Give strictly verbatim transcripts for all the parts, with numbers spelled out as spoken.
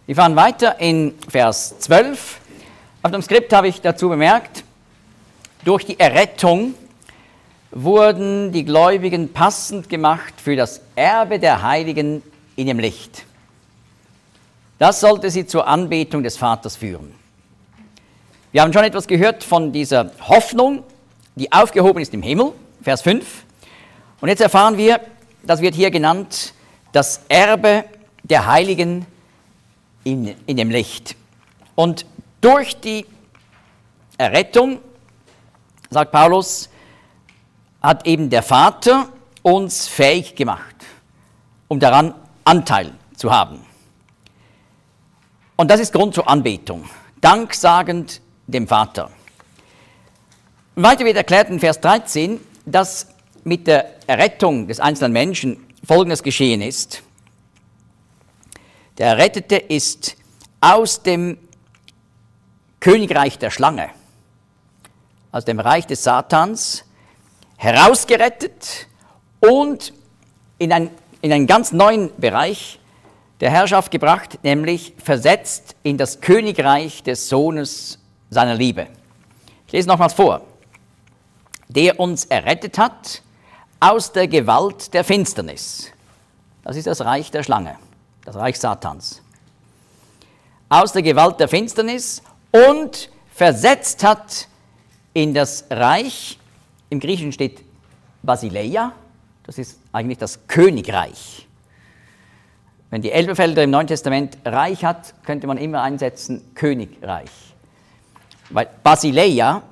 Wir fahren weiter in Vers zwölf. Auf dem Skript habe ich dazu bemerkt, durch die Errettung wurden die Gläubigen passend gemacht für das Erbe der Heiligen in dem Licht. Das sollte sie zur Anbetung des Vaters führen. Wir haben schon etwas gehört von dieser Hoffnung, die aufgehoben ist im Himmel, Vers fünf. Und jetzt erfahren wir, das wird hier genannt, das Erbe der Heiligen in, in dem Licht. Und durch die Errettung, sagt Paulus, hat eben der Vater uns fähig gemacht, um daran Anteil zu haben. Und das ist Grund zur Anbetung, danksagend dem Vater. Und weiter wird erklärt in Vers dreizehn, dass mit der Errettung des einzelnen Menschen Folgendes geschehen ist. Der Errettete ist aus dem Königreich der Schlange, aus dem Reich des Satans, herausgerettet und in, ein, in einen ganz neuen Bereich der Herrschaft gebracht, nämlich versetzt in das Königreich des Sohnes seiner Liebe. Ich lese nochmals vor. Der uns errettet hat aus der Gewalt der Finsternis. Das ist das Reich der Schlange, das Reich Satans. Aus der Gewalt der Finsternis und versetzt hat in das Reich, im Griechischen steht Basileia, das ist eigentlich das Königreich. Wenn die Elberfelder im Neuen Testament Reich hat, könnte man immer einsetzen Königreich. Weil Basileia,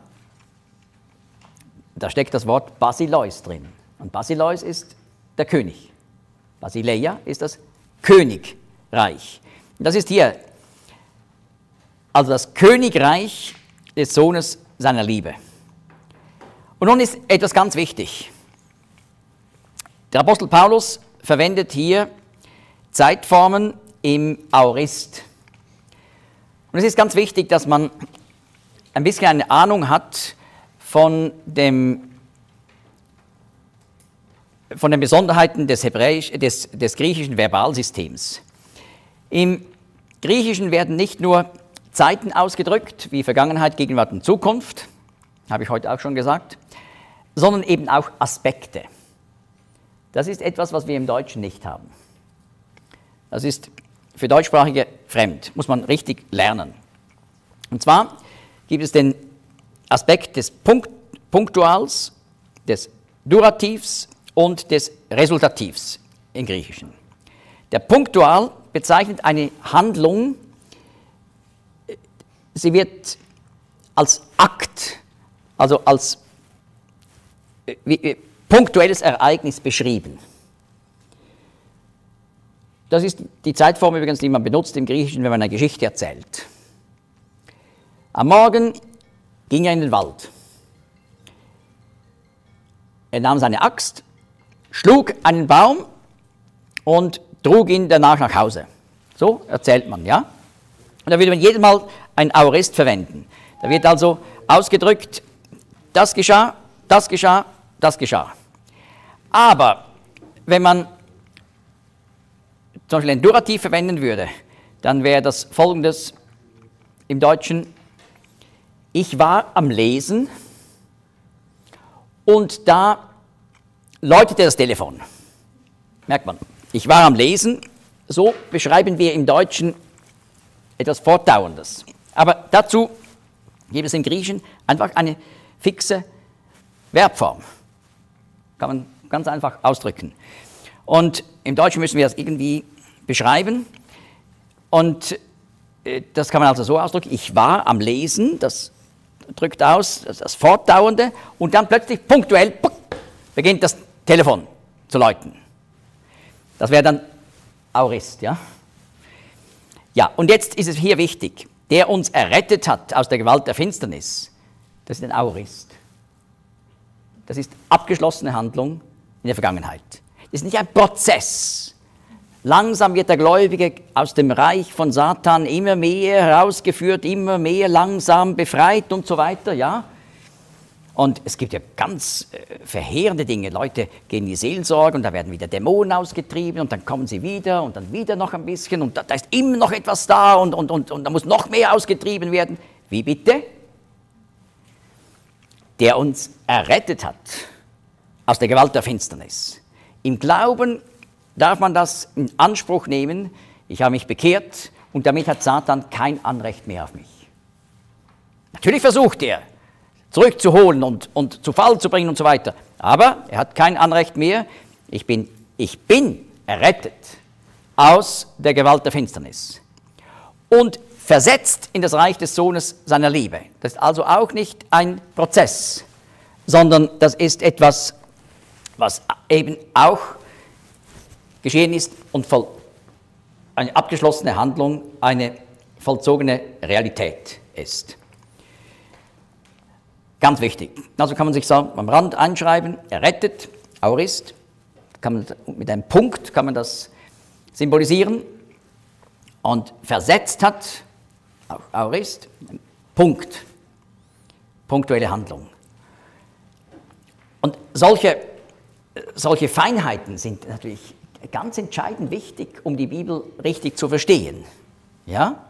da steckt das Wort Basileus drin. Und Basileus ist der König. Basileia ist das Königreich. Das ist hier also das Königreich des Sohnes seiner Liebe. Und nun ist etwas ganz wichtig. Der Apostel Paulus verwendet hier Zeitformen im Aorist. Und es ist ganz wichtig, dass man ein bisschen eine Ahnung hat von, dem, von den Besonderheiten des, Hebräisch, des, des griechischen Verbalsystems. Im Griechischen werden nicht nur Zeiten ausgedrückt, wie Vergangenheit, Gegenwart und Zukunft, habe ich heute auch schon gesagt, sondern eben auch Aspekte. Das ist etwas, was wir im Deutschen nicht haben. Das ist für Deutschsprachige fremd, muss man richtig lernen. Und zwar gibt es den Aspekt des Punkt, Punktuals, des Durativs und des Resultativs im Griechischen. Der Punktual bezeichnet eine Handlung, sie wird als Akt, also als punktuelles Ereignis beschrieben. Das ist die Zeitform übrigens, die man benutzt im Griechischen, wenn man eine Geschichte erzählt. Am Morgen ging er in den Wald. Er nahm seine Axt, schlug einen Baum und trug ihn danach nach Hause. So erzählt man, ja? Und da würde man jedes Mal ein Aorist verwenden. Da wird also ausgedrückt, das geschah, das geschah, das geschah. Aber wenn man zum Beispiel ein Durativ verwenden würde, dann wäre das Folgendes im Deutschen: Ich war am Lesen und da läutete das Telefon. Merkt man, ich war am Lesen, so beschreiben wir im Deutschen etwas Fortdauerndes. Aber dazu gibt es im Griechischen einfach eine fixe Verbform. Kann man ganz einfach ausdrücken. Und im Deutschen müssen wir das irgendwie beschreiben. Und das kann man also so ausdrücken: Ich war am Lesen, das drückt aus, das, das Fortdauernde, und dann plötzlich punktuell beginnt das Telefon zu läuten. Das wäre dann Aorist, ja? Ja, und jetzt ist es hier wichtig: Der uns errettet hat aus der Gewalt der Finsternis, das ist ein Aorist. Das ist abgeschlossene Handlung in der Vergangenheit. Das ist nicht ein Prozess. Langsam wird der Gläubige aus dem Reich von Satan immer mehr herausgeführt, immer mehr langsam befreit und so weiter, ja? Und es gibt ja ganz äh, verheerende Dinge. Leute gehen in die Seelsorge und da werden wieder Dämonen ausgetrieben und dann kommen sie wieder und dann wieder noch ein bisschen und da, da ist immer noch etwas da und, und, und, und da muss noch mehr ausgetrieben werden. Wie bitte? Der uns errettet hat aus der Gewalt der Finsternis. Im Glauben darf man das in Anspruch nehmen. Ich habe mich bekehrt und damit hat Satan kein Anrecht mehr auf mich. Natürlich versucht er, zurückzuholen und, und zu Fall zu bringen und so weiter. Aber er hat kein Anrecht mehr. Ich bin, ich bin errettet aus der Gewalt der Finsternis und versetzt in das Reich des Sohnes seiner Liebe. Das ist also auch nicht ein Prozess, sondern das ist etwas, was eben auch geschehen ist und voll, eine abgeschlossene Handlung, eine vollzogene Realität ist. Ganz wichtig. Also kann man sich so am Rand einschreiben, errettet, Aorist, kann man, mit einem Punkt kann man das symbolisieren und versetzt hat, auch Aorist, Punkt, punktuelle Handlung. Und solche, solche Feinheiten sind natürlich ganz entscheidend wichtig, um die Bibel richtig zu verstehen. Ja?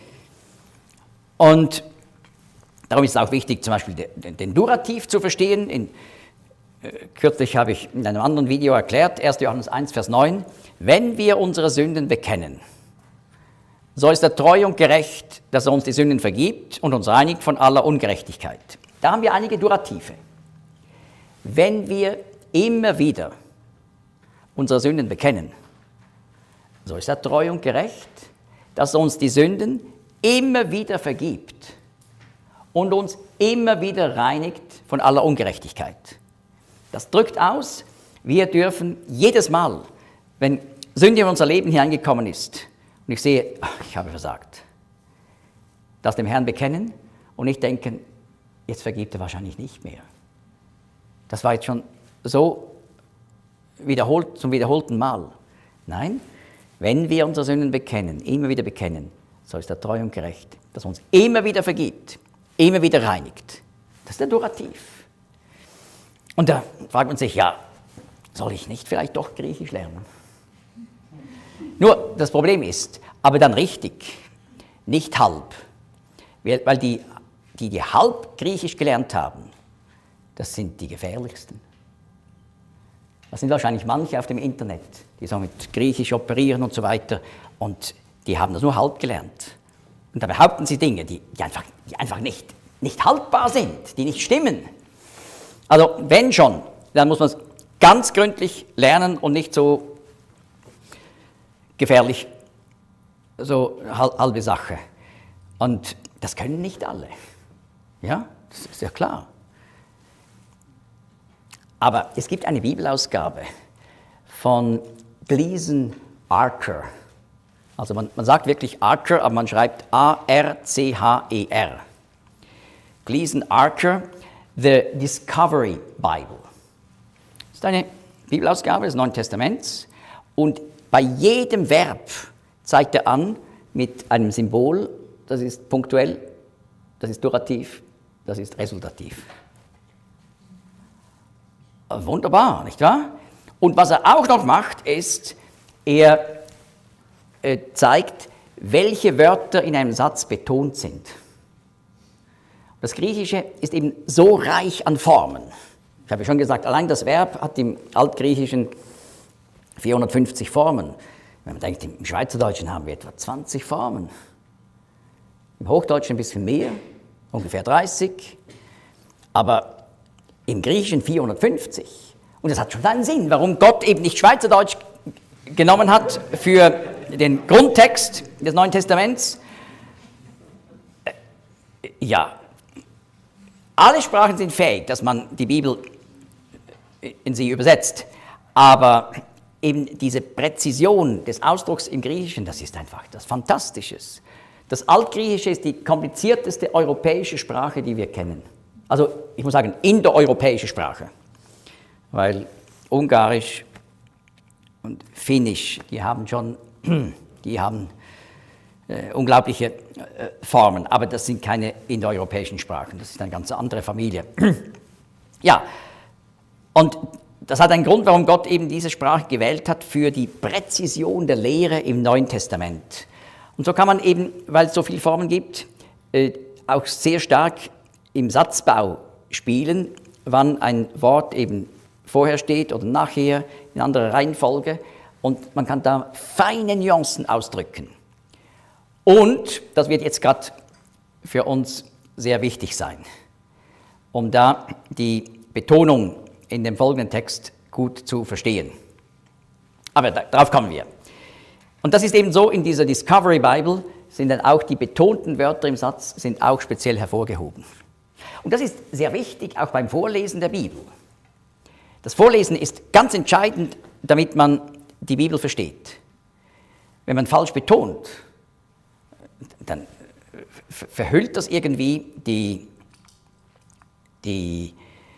Und darum ist es auch wichtig, zum Beispiel den, den Durativ zu verstehen. In, äh, kürzlich habe ich in einem anderen Video erklärt, erster Johannes eins, Vers neun, wenn wir unsere Sünden bekennen, so ist er treu und gerecht, dass er uns die Sünden vergibt und uns reinigt von aller Ungerechtigkeit. Da haben wir einige Durative. Wenn wir immer wieder unsere Sünden bekennen, so ist er treu und gerecht, dass er uns die Sünden immer wieder vergibt und uns immer wieder reinigt von aller Ungerechtigkeit. Das drückt aus, wir dürfen jedes Mal, wenn Sünde in unser Leben hineingekommen ist und ich sehe, ach, ich habe versagt, das dem Herrn bekennen und nicht denken, jetzt vergibt er wahrscheinlich nicht mehr. Das war jetzt schon so wiederholt, zum wiederholten Mal. Nein, wenn wir unsere Sünden bekennen, immer wieder bekennen, so ist er treu und gerecht, dass er uns immer wieder vergibt, immer wieder reinigt. Das ist der Durativ. Und da fragt man sich, ja, soll ich nicht vielleicht doch Griechisch lernen? Nur, das Problem ist, aber dann richtig, nicht halb. Weil die, die, die halb Griechisch gelernt haben, das sind die gefährlichsten. Das sind wahrscheinlich manche auf dem Internet, die so mit Griechisch operieren und so weiter, und die haben das nur halb gelernt. Und da behaupten sie Dinge, die, die einfach, die einfach nicht, nicht haltbar sind, die nicht stimmen. Also wenn schon, dann muss man es ganz gründlich lernen und nicht so gefährlich, so halbe Sache. Und das können nicht alle. Ja, das ist ja klar. Aber es gibt eine Bibelausgabe von Gleason Archer. Also man, man sagt wirklich Archer, aber man schreibt A R C H E R. Gleason Archer, The Discovery Bible. Das ist eine Bibelausgabe des Neuen Testaments und bei jedem Verb zeigt er an mit einem Symbol, das ist punktuell, das ist Durativ, das ist Resultativ. Wunderbar, nicht wahr? Und was er auch noch macht, ist, er äh, zeigt, welche Wörter in einem Satz betont sind. Das Griechische ist eben so reich an Formen. Ich habe schon gesagt, allein das Verb hat im Altgriechischen vierhundertfünfzig Formen. Wenn man denkt, im Schweizerdeutschen haben wir etwa zwanzig Formen. Im Hochdeutschen ein bisschen mehr, ungefähr dreißig. Aber im Griechischen vierhundertfünfzig. Und das hat schon einen Sinn, warum Gott eben nicht Schweizerdeutsch genommen hat für den Grundtext des Neuen Testaments. Ja, alle Sprachen sind fähig, dass man die Bibel in sie übersetzt. Aber eben diese Präzision des Ausdrucks im Griechischen, das ist einfach das Fantastisches. Das Altgriechische ist die komplizierteste europäische Sprache, die wir kennen. Also ich muss sagen, indoeuropäische Sprache, weil Ungarisch und Finnisch, die haben schon, die haben äh, unglaubliche äh, Formen, aber das sind keine indoeuropäischen Sprachen, das ist eine ganz andere Familie. Ja, und das hat einen Grund, warum Gott eben diese Sprache gewählt hat für die Präzision der Lehre im Neuen Testament. Und so kann man eben, weil es so viele Formen gibt, äh, auch sehr stark im Satzbau spielen, wann ein Wort eben vorher steht oder nachher in anderer Reihenfolge. Und man kann da feine Nuancen ausdrücken. Und das wird jetzt gerade für uns sehr wichtig sein, um da die Betonung in dem folgenden Text gut zu verstehen. Aber da, darauf kommen wir. Und das ist eben so, in dieser Discovery Bible sind dann auch die betonten Wörter im Satz sind auch speziell hervorgehoben. Und das ist sehr wichtig, auch beim Vorlesen der Bibel. Das Vorlesen ist ganz entscheidend, damit man die Bibel versteht. Wenn man falsch betont, dann verhüllt das irgendwie die, die,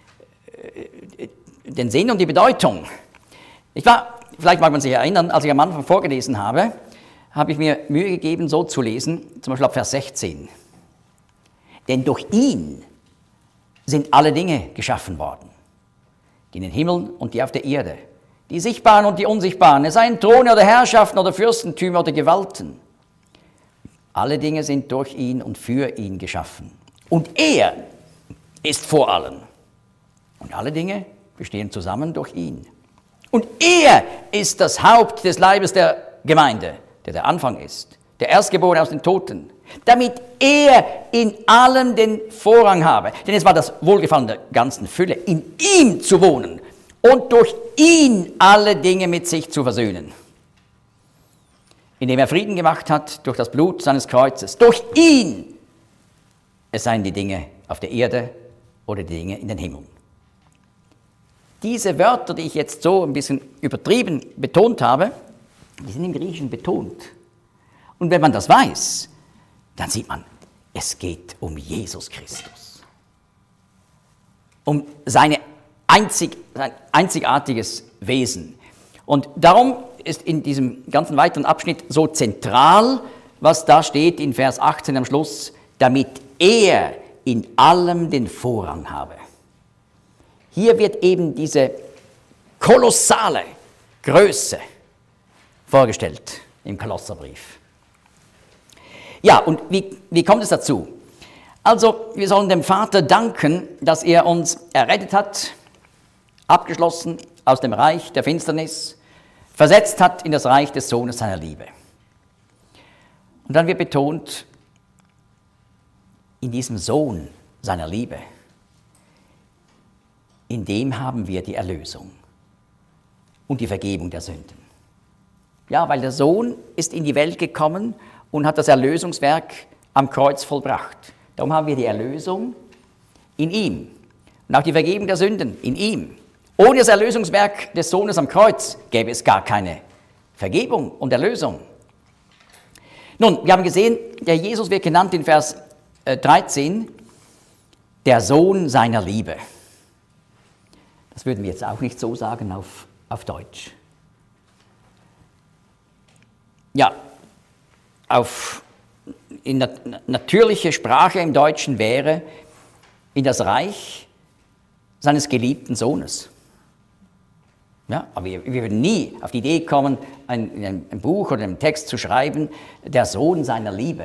den Sinn und die Bedeutung. Ich war, vielleicht mag man sich erinnern, als ich am Anfang vorgelesen habe, habe ich mir Mühe gegeben, so zu lesen, zum Beispiel ab Vers sechzehn. Denn durch ihn sind alle Dinge geschaffen worden, die in den Himmeln und die auf der Erde, die sichtbaren und die unsichtbaren, es seien Throne oder Herrschaften oder Fürstentümer oder Gewalten. Alle Dinge sind durch ihn und für ihn geschaffen. Und er ist vor allen. Und alle Dinge bestehen zusammen durch ihn. Und er ist das Haupt des Leibes der Gemeinde, der der Anfang ist, der Erstgeborene aus den Toten, damit er in allem den Vorrang habe. Denn es war das Wohlgefallen der ganzen Fülle, in ihm zu wohnen und durch ihn alle Dinge mit sich zu versöhnen. Indem er Frieden gemacht hat durch das Blut seines Kreuzes. Durch ihn, es seien die Dinge auf der Erde oder die Dinge in den Himmeln. Diese Wörter, die ich jetzt so ein bisschen übertrieben betont habe, die sind im Griechischen betont. Und wenn man das weiß, dann sieht man, es geht um Jesus Christus. Um seine einzig, sein einzigartiges Wesen. Und darum ist in diesem ganzen weiteren Abschnitt so zentral, was da steht in Vers achtzehn am Schluss, damit er in allem den Vorrang habe. Hier wird eben diese kolossale Größe vorgestellt im Kolosserbrief. Ja, und wie, wie kommt es dazu? Also, wir sollen dem Vater danken, dass er uns errettet hat, abgeschlossen aus dem Reich der Finsternis, versetzt hat in das Reich des Sohnes seiner Liebe. Und dann wird betont, in diesem Sohn seiner Liebe, in dem haben wir die Erlösung und die Vergebung der Sünden. Ja, weil der Sohn ist in die Welt gekommen und hat das Erlösungswerk am Kreuz vollbracht. Darum haben wir die Erlösung in ihm und auch die Vergebung der Sünden in ihm. Ohne das Erlösungswerk des Sohnes am Kreuz gäbe es gar keine Vergebung und Erlösung. Nun, wir haben gesehen, der Jesus wird genannt in Vers dreizehn, der Sohn seiner Liebe. Das würden wir jetzt auch nicht so sagen auf, auf Deutsch. Ja, auf, in der natürliche Sprache im Deutschen wäre in das Reich seines geliebten Sohnes. Ja, aber wir, wir würden nie auf die Idee kommen, ein, in einem Buch oder einem Text zu schreiben, der Sohn seiner Liebe.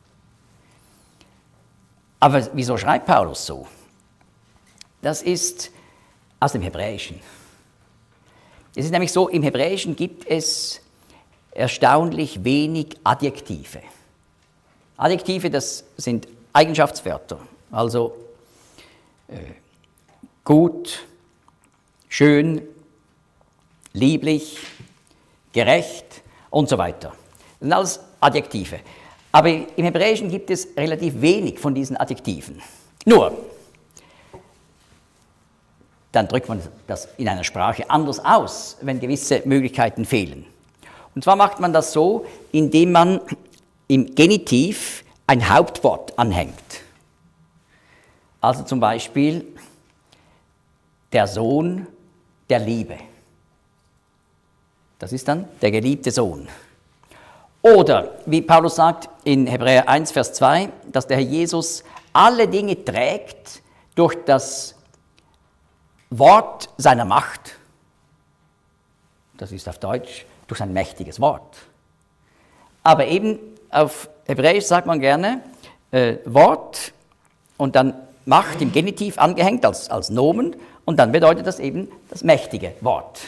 Aber wieso schreibt Paulus so? Das ist aus dem Hebräischen. Es ist nämlich so, im Hebräischen gibt es erstaunlich wenig Adjektive. Adjektive, das sind Eigenschaftswörter, also äh, gut, schön, lieblich, gerecht und so weiter. Das sind alles Adjektive. Aber im Hebräischen gibt es relativ wenig von diesen Adjektiven. Nur, dann drückt man das in einer Sprache anders aus, wenn gewisse Möglichkeiten fehlen. Und zwar macht man das so, indem man im Genitiv ein Hauptwort anhängt. Also zum Beispiel der Sohn der Liebe. Das ist dann der geliebte Sohn. Oder, wie Paulus sagt in Hebräer eins, Vers zwei, dass der Herr Jesus alle Dinge trägt durch das Wort seiner Macht. Das ist auf Deutsch durch sein mächtiges Wort. Aber eben auf Hebräisch sagt man gerne äh, Wort und dann Macht im Genitiv angehängt als, als Nomen und dann bedeutet das eben das mächtige Wort.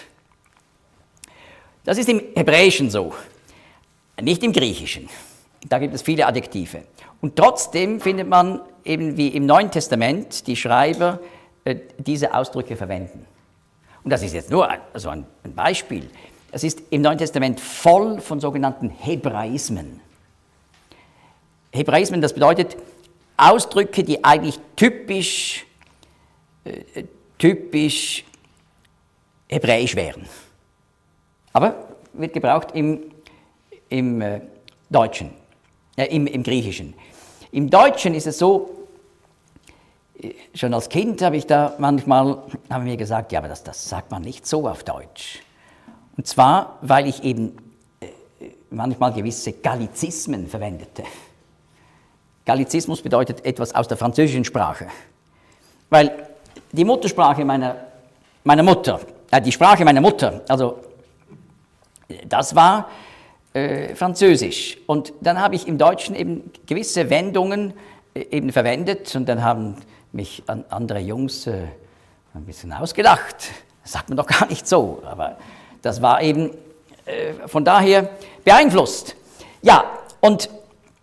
Das ist im Hebräischen so, nicht im Griechischen. Da gibt es viele Adjektive. Und trotzdem findet man eben wie im Neuen Testament die Schreiber äh, diese Ausdrücke verwenden. Und das ist jetzt nur ein, also ein, ein Beispiel. Es ist im Neuen Testament voll von sogenannten Hebraismen. Hebraismen, das bedeutet Ausdrücke, die eigentlich typisch, äh, typisch hebräisch wären. Aber wird gebraucht im, im äh, Deutschen, äh, im, im Griechischen. Im Deutschen ist es so, schon als Kind habe ich da manchmal, haben mir gesagt, ja, aber das, das sagt man nicht so auf Deutsch. Und zwar, weil ich eben äh, manchmal gewisse Gallizismen verwendete. Gallizismus bedeutet etwas aus der französischen Sprache. Weil die Muttersprache meiner, meiner Mutter, äh, die Sprache meiner Mutter, also das war äh, Französisch. Und dann habe ich im Deutschen eben gewisse Wendungen äh, eben verwendet und dann haben mich an, andere Jungs äh, ein bisschen ausgelacht. Das sagt man doch gar nicht so, aber das war eben äh, von daher beeinflusst. Ja, und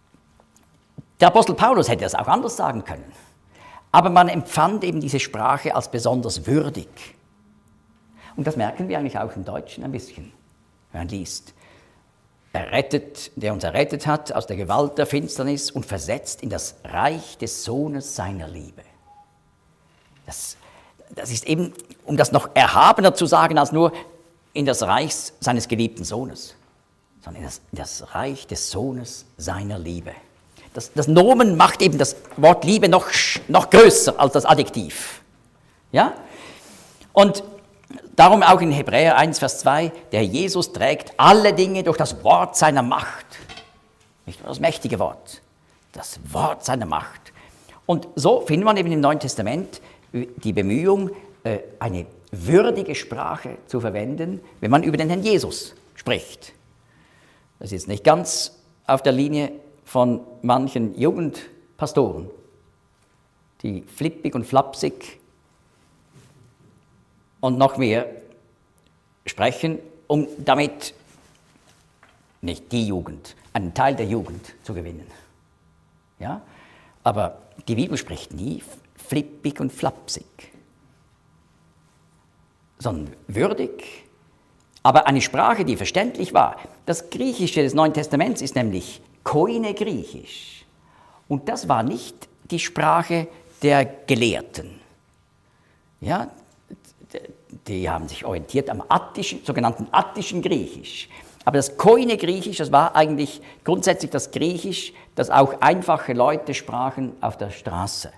der Apostel Paulus hätte das auch anders sagen können. Aber man empfand eben diese Sprache als besonders würdig. Und das merken wir eigentlich auch im Deutschen ein bisschen, wenn man liest. Errettet, der uns errettet hat aus der Gewalt der Finsternis und versetzt in das Reich des Sohnes seiner Liebe. Das, das ist eben, um das noch erhabener zu sagen, als nur in das Reich seines geliebten Sohnes, sondern in das, in das Reich des Sohnes seiner Liebe. Das, das Nomen macht eben das Wort Liebe noch, noch größer als das Adjektiv. Ja? Und darum auch in Hebräer eins, Vers zwei, der Jesus trägt alle Dinge durch das Wort seiner Macht. Nicht nur das mächtige Wort, das Wort seiner Macht. Und so findet man eben im Neuen Testament die Bemühung, eine würdige Sprache zu verwenden, wenn man über den Herrn Jesus spricht. Das ist jetzt nicht ganz auf der Linie von manchen Jugendpastoren, die flippig und flapsig und noch mehr sprechen, um damit nicht die Jugend, einen Teil der Jugend zu gewinnen. Ja? Aber die Bibel spricht nie flippig und flapsig, sondern würdig, aber eine Sprache, die verständlich war. Das Griechische des Neuen Testaments ist nämlich Koine Griechisch. Und das war nicht die Sprache der Gelehrten. Ja, die haben sich orientiert am attischen, sogenannten attischen Griechisch. Aber das Koine Griechisch, das war eigentlich grundsätzlich das Griechisch, das auch einfache Leute sprachen auf der Straße.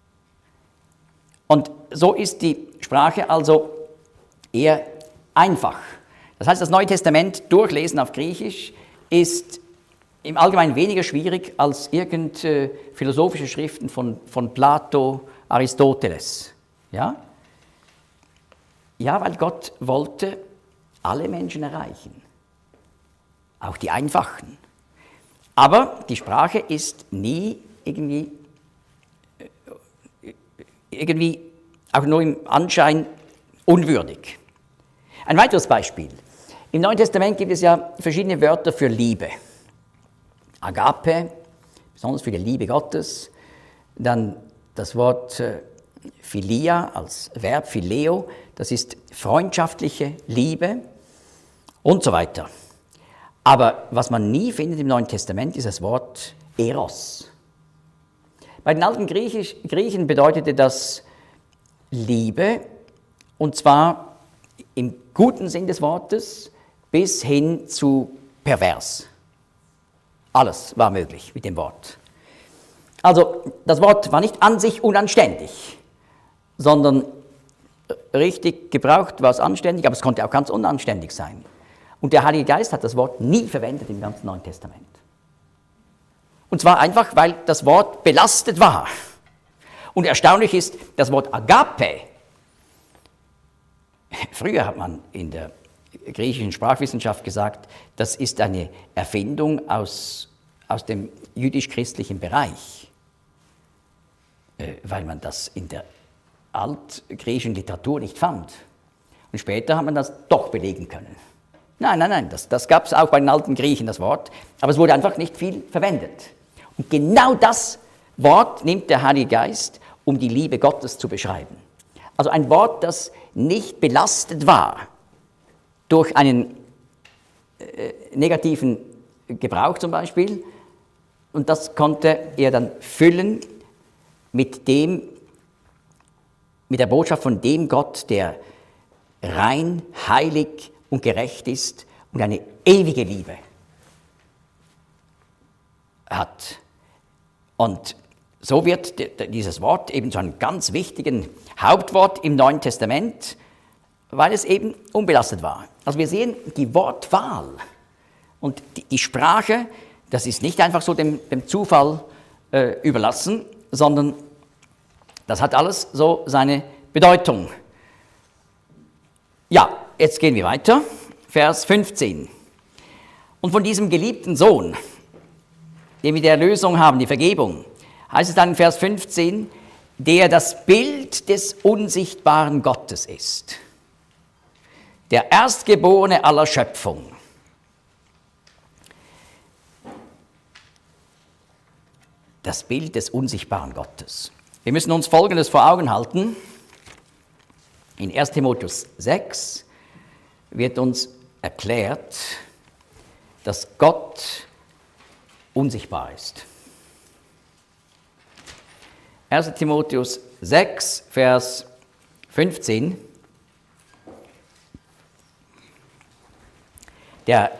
Und so ist die Sprache also eher einfach. Das heißt, das Neue Testament durchlesen auf Griechisch ist im Allgemeinen weniger schwierig als irgendeine philosophische Schriften von, von Plato, Aristoteles. Ja? Ja, weil Gott wollte alle Menschen erreichen, auch die Einfachen. Aber die Sprache ist nie irgendwie, irgendwie auch nur im Anschein unwürdig. Ein weiteres Beispiel. Im Neuen Testament gibt es ja verschiedene Wörter für Liebe. Agape, besonders für die Liebe Gottes. Dann das Wort Philia als Verb, Phileo, das ist freundschaftliche Liebe und so weiter. Aber was man nie findet im Neuen Testament, ist das Wort Eros. Bei den alten Griechisch, Griechen bedeutete das Liebe, und zwar im guten Sinn des Wortes bis hin zu pervers. Alles war möglich mit dem Wort. Also das Wort war nicht an sich unanständig, sondern richtig gebraucht war es anständig, aber es konnte auch ganz unanständig sein. Und der Heilige Geist hat das Wort nie verwendet im ganzen Neuen Testament. Und zwar einfach, weil das Wort belastet war. Und erstaunlich ist, das Wort Agape früher hat man in der griechischen Sprachwissenschaft gesagt, das ist eine Erfindung aus, aus dem jüdisch-christlichen Bereich, äh, weil man das in der altgriechischen Literatur nicht fand. Und später hat man das doch belegen können. Nein, nein, nein, das, das gab es auch bei den alten Griechen, das Wort, aber es wurde einfach nicht viel verwendet. Und genau das Wort nimmt der Heilige Geist, um die Liebe Gottes zu beschreiben. Also ein Wort, das nicht belastet war durch einen äh, negativen Gebrauch zum Beispiel, und das konnte er dann füllen mit dem, mit der Botschaft von dem Gott, der rein, heilig und gerecht ist und eine ewige Liebe hat. Und so wird dieses Wort eben zu einem ganz wichtigen Hauptwort im Neuen Testament, weil es eben unbelastet war. Also wir sehen die Wortwahl und die, die Sprache, das ist nicht einfach so dem, dem Zufall äh, überlassen, sondern das hat alles so seine Bedeutung. Ja, jetzt gehen wir weiter. Vers fünfzehn. Und von diesem geliebten Sohn, den wir die Erlösung haben, die Vergebung, heißt es dann in Vers fünfzehn, der das Bild des unsichtbaren Gottes ist. Der Erstgeborene aller Schöpfung. Das Bild des unsichtbaren Gottes. Wir müssen uns Folgendes vor Augen halten. In erster Timotheus sechs wird uns erklärt, dass Gott unsichtbar ist. erster Timotheus sechs, Vers fünfzehn. Der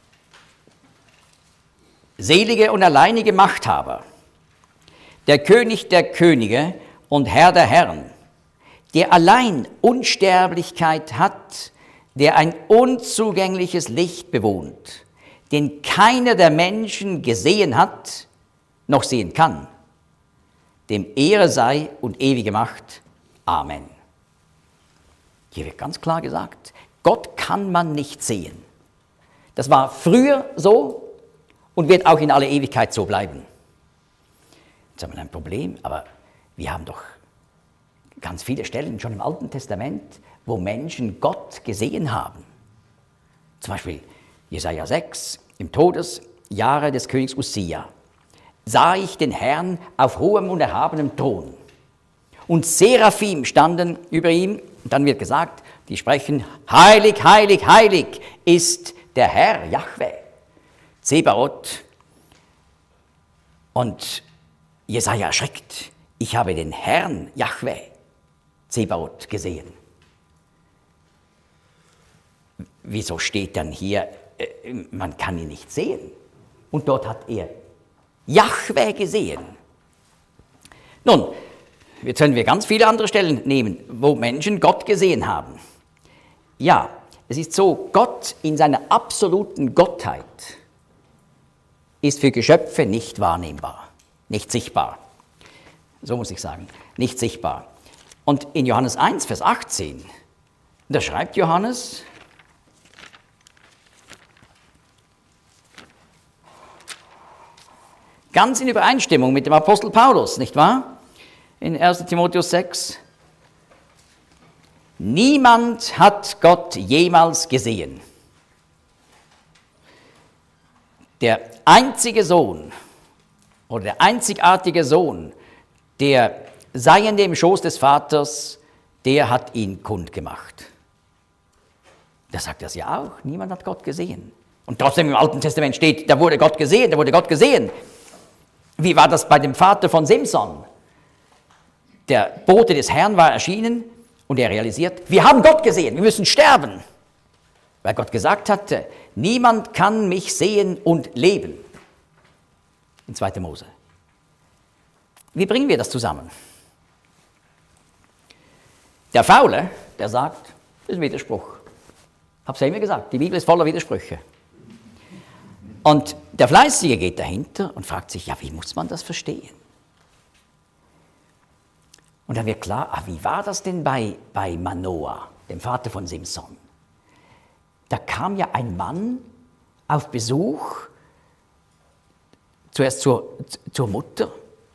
selige und alleinige Machthaber, der König der Könige und Herr der Herren, der allein Unsterblichkeit hat, der ein unzugängliches Licht bewohnt, den keiner der Menschen gesehen hat, noch sehen kann, dem Ehre sei und ewige Macht. Amen. Hier wird ganz klar gesagt, Gott kann man nicht sehen. Das war früher so und wird auch in alle Ewigkeit so bleiben. Jetzt haben wir ein Problem, aber wir haben doch ganz viele Stellen schon im Alten Testament, wo Menschen Gott gesehen haben. Zum Beispiel Jesaja sechs, im Todesjahre des Königs Ussia, sah ich den Herrn auf hohem und erhabenem Thron. Und Seraphim standen über ihm. Und dann wird gesagt, die sprechen, heilig, heilig, heilig ist der Herr, Jahwe, Zebaoth. Und Jesaja erschreckt, ich habe den Herrn, Jahwe, Zebaoth gesehen. Wieso steht dann hier, äh, man kann ihn nicht sehen? Und dort hat er Jahwe gesehen. Nun, jetzt können wir ganz viele andere Stellen nehmen, wo Menschen Gott gesehen haben. Ja, es ist so, Gott in seiner absoluten Gottheit ist für Geschöpfe nicht wahrnehmbar, nicht sichtbar. So muss ich sagen, nicht sichtbar. Und in Johannes eins, Vers achtzehn, da schreibt Johannes, ganz in Übereinstimmung mit dem Apostel Paulus, nicht wahr? In erster Timotheus sechs. Niemand hat Gott jemals gesehen. Der einzige Sohn oder der einzigartige Sohn, der Seiende im Schoß des Vaters, der hat ihn kundgemacht. Da sagt er es ja auch, niemand hat Gott gesehen. Und trotzdem im Alten Testament steht, da wurde Gott gesehen, da wurde Gott gesehen. Wie war das bei dem Vater von Simson? Der Bote des Herrn war erschienen und er realisiert, wir haben Gott gesehen, wir müssen sterben. Weil Gott gesagt hatte, niemand kann mich sehen und leben. In zweiter Mose. Wie bringen wir das zusammen? Der Faule, der sagt, das ist ein Widerspruch. Ich habe es ja immer gesagt, die Bibel ist voller Widersprüche. Und der Fleißige geht dahinter und fragt sich, ja, wie muss man das verstehen? Und dann wird klar, ah, wie war das denn bei, bei Manoah? dem Vater von Simson. Da kam ja ein Mann auf Besuch, zuerst zur, zur Mutter,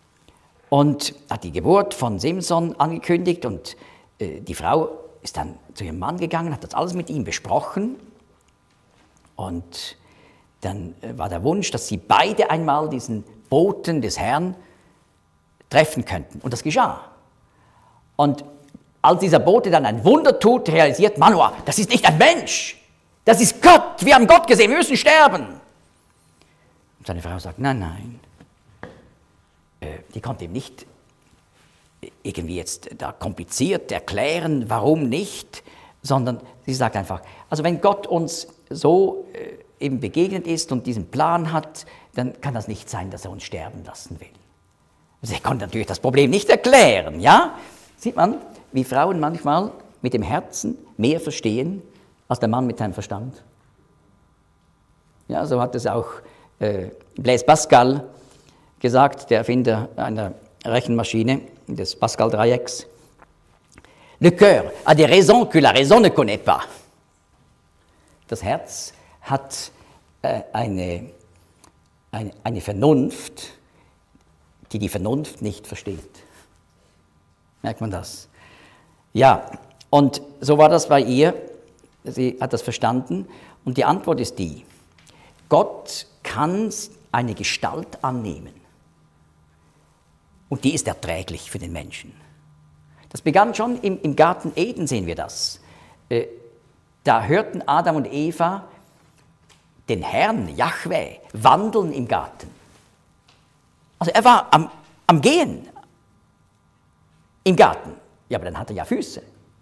und hat die Geburt von Simson angekündigt, und äh, die Frau ist dann zu ihrem Mann gegangen, hat das alles mit ihm besprochen, und dann äh, war der Wunsch, dass sie beide einmal diesen Boten des Herrn treffen könnten, und das geschah. Und als dieser Bote dann ein Wunder tut, realisiert Manoah, das ist nicht ein Mensch, das ist Gott, wir haben Gott gesehen, wir müssen sterben. Und seine Frau sagt, nein, nein, die konnte ihm nicht irgendwie jetzt da kompliziert erklären, warum nicht, sondern sie sagt einfach, also wenn Gott uns so äh, eben begegnet ist und diesen Plan hat, dann kann das nicht sein, dass er uns sterben lassen will. Sie konnte natürlich das Problem nicht erklären, ja? Sieht man, wie Frauen manchmal mit dem Herzen mehr verstehen, als der Mann mit seinem Verstand. Ja, so hat es auch äh, Blaise Pascal gesagt, der Erfinder einer Rechenmaschine, des Pascal-Dreiecks. Le cœur a des raisons que la raison ne connaît pas. Das Herz hat äh, eine, eine, eine Vernunft, die die Vernunft nicht versteht. Merkt man das? Ja, und so war das bei ihr. Sie hat das verstanden. Und die Antwort ist die: Gott kann eine Gestalt annehmen. Und die ist erträglich für den Menschen. Das begann schon im, im Garten Eden, sehen wir das. Äh, da hörten Adam und Eva den Herrn, Jahwe, wandeln im Garten. Also er war am, am Gehen im Garten. Ja, aber dann hat er ja Füße.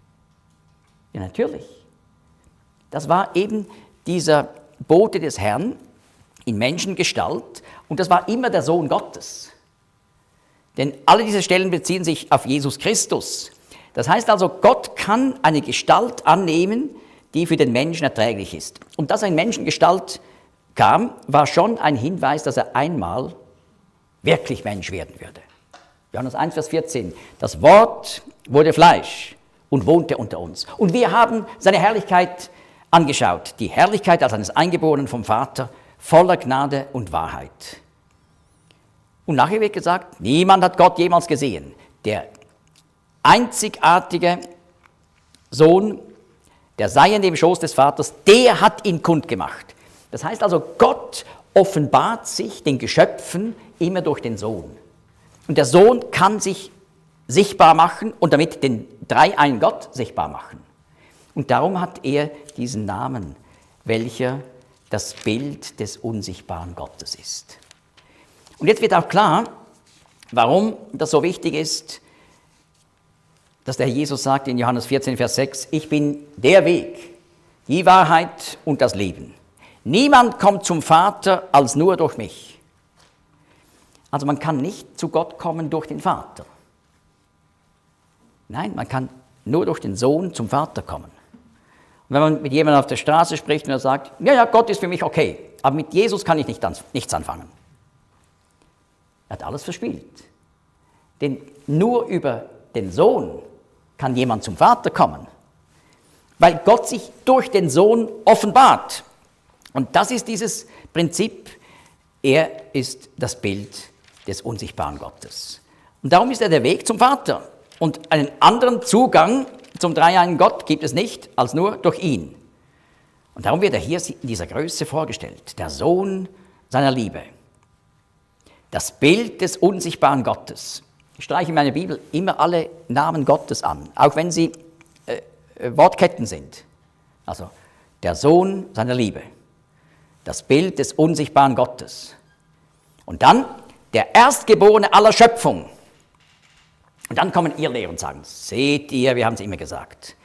Ja, natürlich. Das war eben dieser Bote des Herrn in Menschengestalt, und das war immer der Sohn Gottes. Denn alle diese Stellen beziehen sich auf Jesus Christus. Das heißt also, Gott kann eine Gestalt annehmen, die für den Menschen erträglich ist. Und dass er in Menschengestalt kam, war schon ein Hinweis, dass er einmal wirklich Mensch werden würde. Johannes eins, Vers vierzehn. Das Wort wurde Fleisch und wohnte unter uns. Und wir haben seine Herrlichkeit angeschaut. Die Herrlichkeit als eines Eingeborenen vom Vater, voller Gnade und Wahrheit. Und nachher wird gesagt, niemand hat Gott jemals gesehen. Der einzigartige Sohn, der sei in dem Schoß des Vaters, der hat ihn kundgemacht. Das heißt also, Gott offenbart sich den Geschöpfen immer durch den Sohn. Und der Sohn kann sich sichtbar machen und damit den dreieinen Gott sichtbar machen. Und darum hat er diesen Namen, welcher das Bild des unsichtbaren Gottes ist. Und jetzt wird auch klar, warum das so wichtig ist, dass der Herr Jesus sagt in Johannes vierzehn, Vers sechs, ich bin der Weg, die Wahrheit und das Leben. Niemand kommt zum Vater als nur durch mich. Also man kann nicht zu Gott kommen durch den Vater. Nein, man kann nur durch den Sohn zum Vater kommen. Und wenn man mit jemandem auf der Straße spricht und er sagt, ja, ja, Gott ist für mich okay, aber mit Jesus kann ich nicht, nichts anfangen. Er hat alles verspielt. Denn nur über den Sohn kann jemand zum Vater kommen, weil Gott sich durch den Sohn offenbart. Und das ist dieses Prinzip, er ist das Bild des unsichtbaren Gottes. Und darum ist er der Weg zum Vater. Und einen anderen Zugang zum dreieinen Gott gibt es nicht, als nur durch ihn. Und darum wird er hier in dieser Größe vorgestellt, der Sohn seiner Liebe. Das Bild des unsichtbaren Gottes. Ich streiche in meiner Bibel immer alle Namen Gottes an, auch wenn sie äh, Wortketten sind. Also der Sohn seiner Liebe, das Bild des unsichtbaren Gottes. Und dann der Erstgeborene aller Schöpfung. Und dann kommen Irrlehrer und sagen, seht ihr, wir haben es immer gesagt.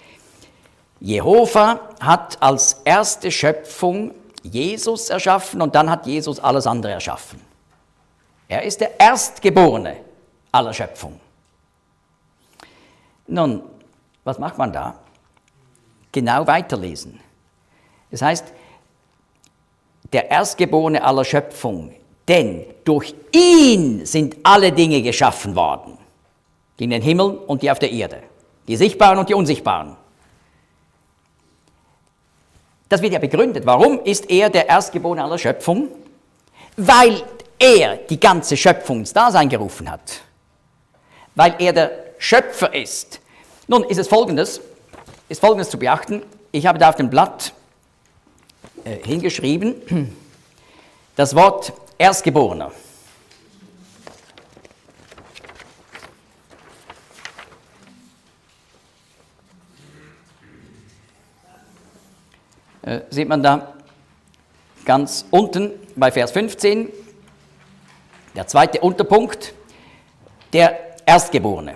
Jehova hat als erste Schöpfung Jesus erschaffen und dann hat Jesus alles andere erschaffen. Er ist der Erstgeborene aller Schöpfung. Nun, was macht man da? Genau weiterlesen. Das heißt, der Erstgeborene aller Schöpfung, denn durch ihn sind alle Dinge geschaffen worden, die in den Himmel und die auf der Erde, die sichtbaren und die unsichtbaren. das wird ja begründet. Warum ist er der Erstgeborene aller Schöpfung? Weil er die ganze Schöpfung ins Dasein gerufen hat. Weil er der Schöpfer ist. Nun ist es folgendes, ist folgendes zu beachten. Ich habe da auf dem Blatt äh, hingeschrieben, das Wort Erstgeborener. Äh, sieht man da ganz unten bei Vers fünfzehn, der zweite Unterpunkt, der Erstgeborene.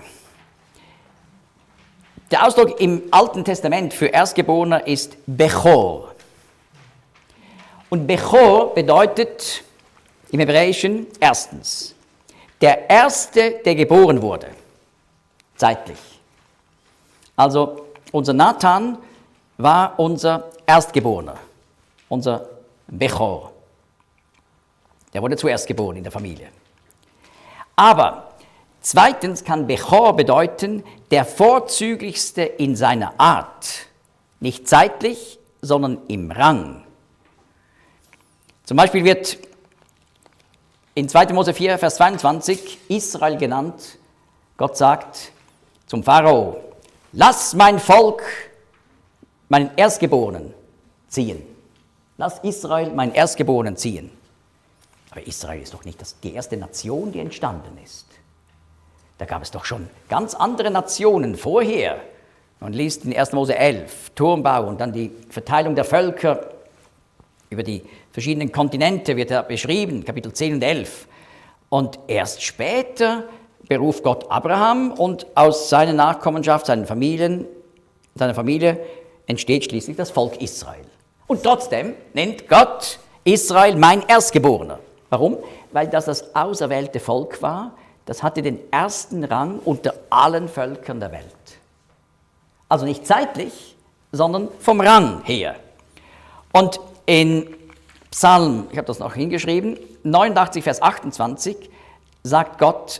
Der Ausdruck im Alten Testament für Erstgeborener ist Bechor. Und Bechor bedeutet im Hebräischen erstens, der Erste, der geboren wurde, zeitlich. Also unser Nathan war unser Erstgeborener, unser Bechor. Der wurde zuerst geboren in der Familie. Aber zweitens kann Bechor bedeuten, der Vorzüglichste in seiner Art. Nicht zeitlich, sondern im Rang. Zum Beispiel wird in zweiter Mose vier, Vers zweiundzwanzig Israel genannt. Gott sagt zum Pharao, lass mein Volk, meinen Erstgeborenen, ziehen. Lass Israel, meinen Erstgeborenen, ziehen. Aber Israel ist doch nicht das, die erste Nation, die entstanden ist. Da gab es doch schon ganz andere Nationen vorher. Man liest in erster Mose elf, Turmbau und dann die Verteilung der Völker über die verschiedenen Kontinente wird da beschrieben, Kapitel zehn und elf. Und erst später beruft Gott Abraham und aus seiner Nachkommenschaft, seinen Familien, seiner Familie entsteht schließlich das Volk Israel. Und trotzdem nennt Gott Israel mein Erstgeborener. Warum? Weil das das auserwählte Volk war, das hatte den ersten Rang unter allen Völkern der Welt. Also nicht zeitlich, sondern vom Rang her. Und in Psalm, ich habe das noch hingeschrieben, neunundachtzig, Vers achtundzwanzig, sagt Gott,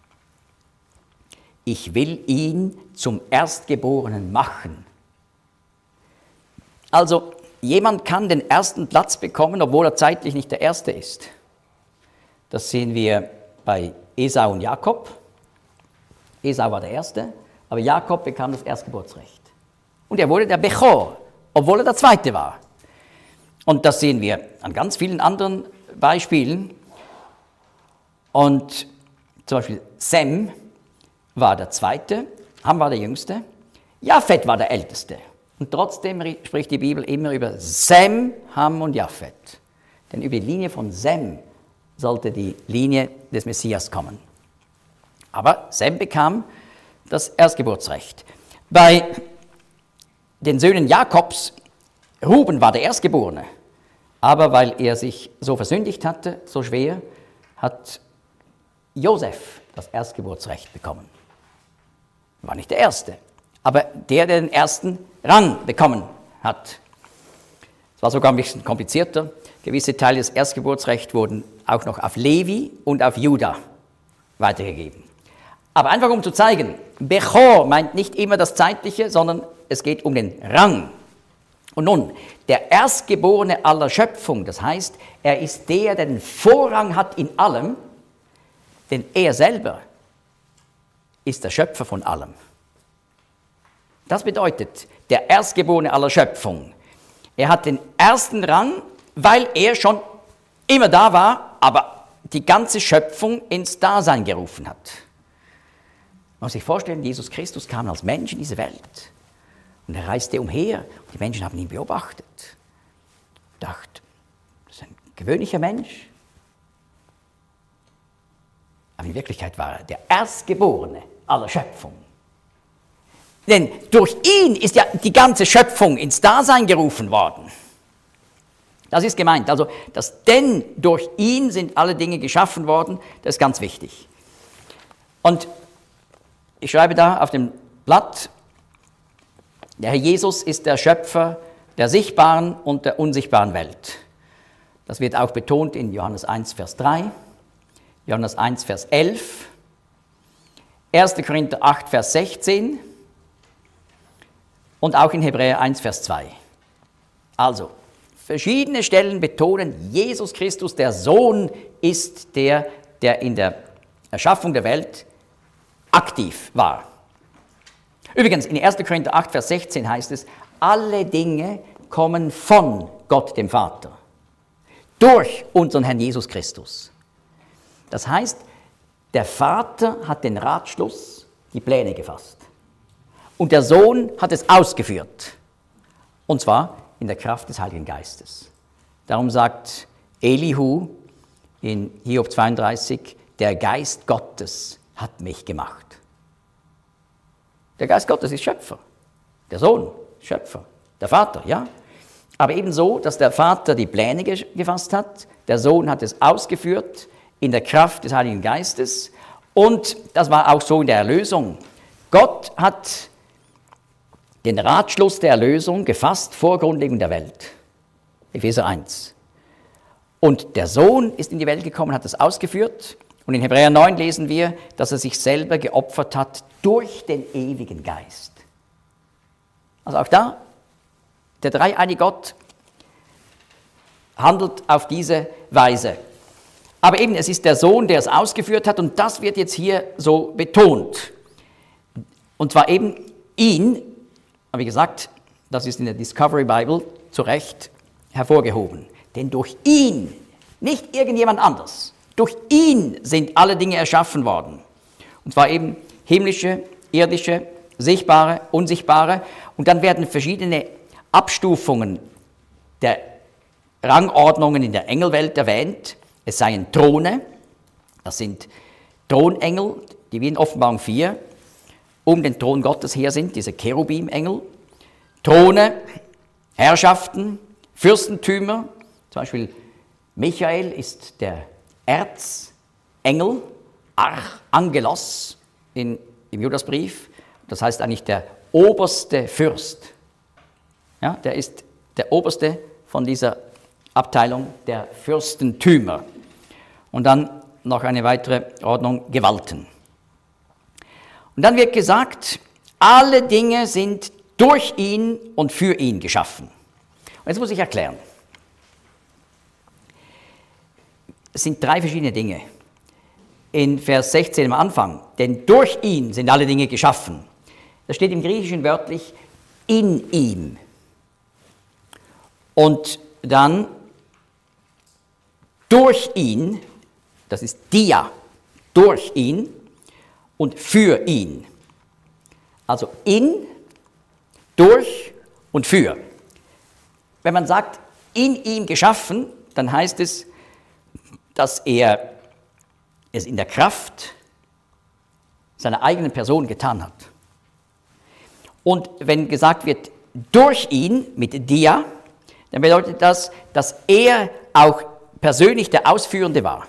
ich will ihn zum Erstgeborenen machen. Also jemand kann den ersten Platz bekommen, obwohl er zeitlich nicht der Erste ist. Das sehen wir bei Esau und Jakob. Esau war der Erste, aber Jakob bekam das Erstgeburtsrecht. Und er wurde der Bechor, obwohl er der Zweite war. Und das sehen wir an ganz vielen anderen Beispielen. Und zum Beispiel Sem war der Zweite, Ham war der Jüngste, Japhet war der Älteste. Und trotzdem spricht die Bibel immer über Sem, Ham und Japhet. Denn über die Linie von Sem sollte die Linie des Messias kommen. Aber Sem bekam das Erstgeburtsrecht. Bei den Söhnen Jakobs, Ruben war der Erstgeborene, aber weil er sich so versündigt hatte, so schwer, hat Josef das Erstgeburtsrecht bekommen. War nicht der Erste, aber der, der den ersten Rang bekommen hat. Es war sogar ein bisschen komplizierter. Gewisse Teile des Erstgeburtsrechts wurden auch noch auf Levi und auf Juda weitergegeben. Aber einfach um zu zeigen, Bechor meint nicht immer das Zeitliche, sondern es geht um den Rang. Und nun, der Erstgeborene aller Schöpfung, das heißt, er ist der, der den Vorrang hat in allem, denn er selber ist der Schöpfer von allem. Das bedeutet, der Erstgeborene aller Schöpfung. Er hat den ersten Rang, weil er schon immer da war, aber die ganze Schöpfung ins Dasein gerufen hat. Man muss sich vorstellen, Jesus Christus kam als Mensch in diese Welt. Und er reiste umher und die Menschen haben ihn beobachtet. Dacht, das ist ein gewöhnlicher Mensch. Aber in Wirklichkeit war er der Erstgeborene aller Schöpfung. Denn durch ihn ist ja die ganze Schöpfung ins Dasein gerufen worden. Das ist gemeint. Also das Denn durch ihn sind alle Dinge geschaffen worden, das ist ganz wichtig. Und ich schreibe da auf dem Blatt, der Herr Jesus ist der Schöpfer der sichtbaren und der unsichtbaren Welt. Das wird auch betont in Johannes eins, Vers drei, Johannes eins, Vers elf, erster Korinther acht, Vers sechzehn und auch in Hebräer eins, Vers zwei. Also, verschiedene Stellen betonen, Jesus Christus, der Sohn, ist der, der in der Erschaffung der Welt aktiv war. Übrigens, in erster Korinther acht, Vers sechzehn heißt es, alle Dinge kommen von Gott, dem Vater, durch unseren Herrn Jesus Christus. Das heißt, der Vater hat den Ratschluss, die Pläne gefasst. Und der Sohn hat es ausgeführt. Und zwar in der Kraft des Heiligen Geistes. Darum sagt Elihu in Hiob zweiunddreißig, der Geist Gottes hat mich gemacht. Der Geist Gottes ist Schöpfer. Der Sohn ist Schöpfer. Der Vater, ja. Aber ebenso, dass der Vater die Pläne gefasst hat, der Sohn hat es ausgeführt in der Kraft des Heiligen Geistes. Und das war auch so in der Erlösung. Gott hat den Ratschluss der Erlösung gefasst vor Grundlegung der Welt. Epheser eins. Und der Sohn ist in die Welt gekommen, hat das ausgeführt. Und in Hebräer neun lesen wir, dass er sich selber geopfert hat durch den ewigen Geist. Also auch da, der dreieinige Gott handelt auf diese Weise. Aber eben, es ist der Sohn, der es ausgeführt hat, und das wird jetzt hier so betont. Und zwar eben ihn, aber wie gesagt, das ist in der Discovery Bible zu Recht hervorgehoben. Denn durch ihn, nicht irgendjemand anders, durch ihn sind alle Dinge erschaffen worden. Und zwar eben himmlische, irdische, sichtbare, unsichtbare. Und dann werden verschiedene Abstufungen der Rangordnungen in der Engelwelt erwähnt. Es seien Throne, das sind Thronengel, die wie in Offenbarung vier um den Thron Gottes her sind, diese Cherubim-Engel. Throne, Herrschaften, Fürstentümer, zum Beispiel Michael ist der Erzengel, Archangelos in, im Judasbrief, das heißt eigentlich der oberste Fürst. Ja, der ist der oberste von dieser Abteilung der Fürstentümer. Und dann noch eine weitere Ordnung, Gewalten. Und dann wird gesagt, alle Dinge sind durch ihn und für ihn geschaffen. Und jetzt muss ich erklären. Es sind drei verschiedene Dinge. In Vers sechzehn am Anfang, denn durch ihn sind alle Dinge geschaffen. Das steht im Griechischen wörtlich in ihm. Und dann durch ihn, das ist dia, durch ihn und für ihn. Also in, durch und für. Wenn man sagt, in ihm geschaffen, dann heißt es, dass er es in der Kraft seiner eigenen Person getan hat. Und wenn gesagt wird, durch ihn, mit dia, dann bedeutet das, dass er auch persönlich der Ausführende war.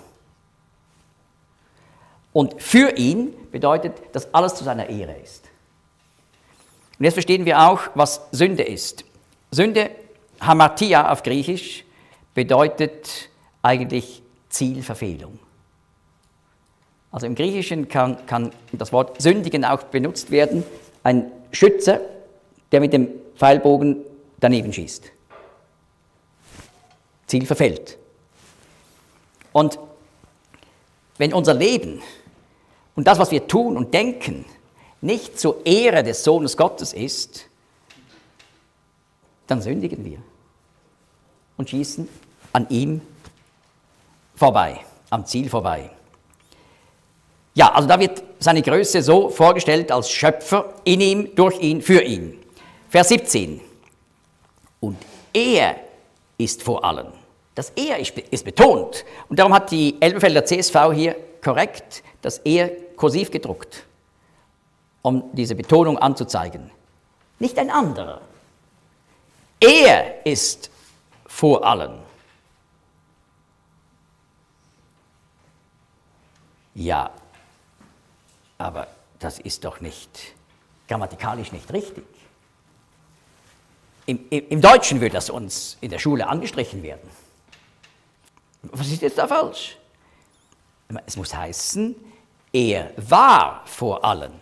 Und für ihn bedeutet, dass alles zu seiner Ehre ist. Und jetzt verstehen wir auch, was Sünde ist. Sünde, Hamartia auf Griechisch, bedeutet eigentlich Zielverfehlung. Also im Griechischen kann, kann das Wort sündigen auch benutzt werden, ein Schütze, der mit dem Pfeilbogen daneben schießt. Ziel verfehlt. Und wenn unser Leben und das, was wir tun und denken, nicht zur Ehre des Sohnes Gottes ist, dann sündigen wir und schießen an ihm vorbei, am Ziel vorbei. Ja, also da wird seine Größe so vorgestellt als Schöpfer, in ihm, durch ihn, für ihn. Vers siebzehn. Und er ist vor allen. Das Er ist betont. Und darum hat die Elberfelder C S V hier korrekt das Er kursiv gedruckt, um diese Betonung anzuzeigen. Nicht ein anderer. Er ist vor allen. Ja, aber das ist doch nicht grammatikalisch nicht richtig. Im, im, im Deutschen würde das uns in der Schule angestrichen werden. Was ist jetzt da falsch? Es muss heißen, er war vor allen.